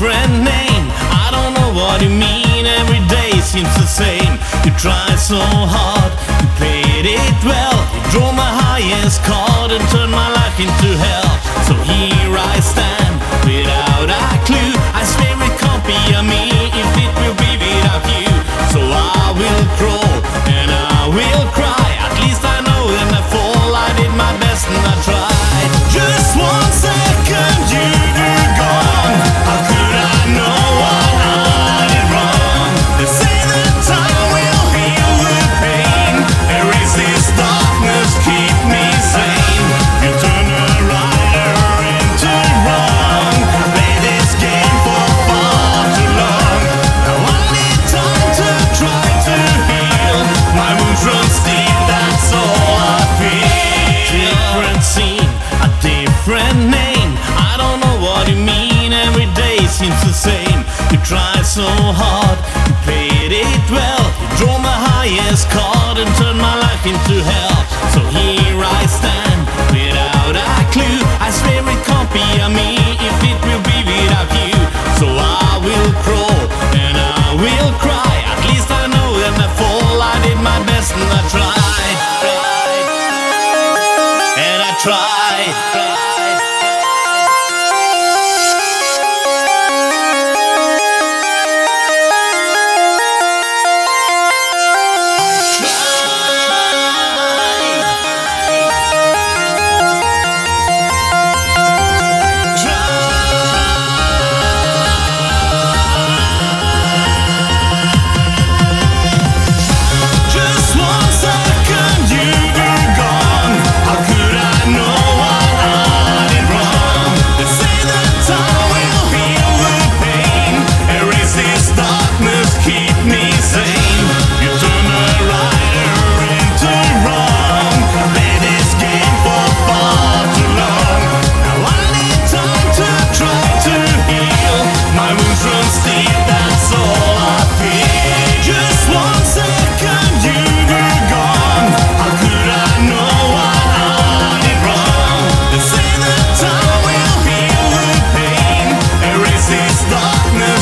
different name. I don't know what you mean, every day seems the same. You tried so hard, you played it well. You drew my highest card and turned my life into hell. So here I stand, without a clue. I swear it can't be a me if it will be without you. So I will crawl and I will cry. At least I know in the fall I did my best and I tried. Just 1 second you were gone. How could I know what I did wrong? They say that time will heal the pain. Erase this darkness, keep me sane. You turn the right into wrong. Play this game for far too long. Now I need time to try to heal. My wounds run deep, that's all I feel. Different scene, a different name. I don't know what you mean, every day seems the same. You tried so hard, you played it well. You drew my highest card and turned my life into hell. So here I stand, without a clue. I swear it can't be a me if it will be without you. So I will crawl and I will cry. At least I know in the fall I did my best and I tried. And I tried. Darkness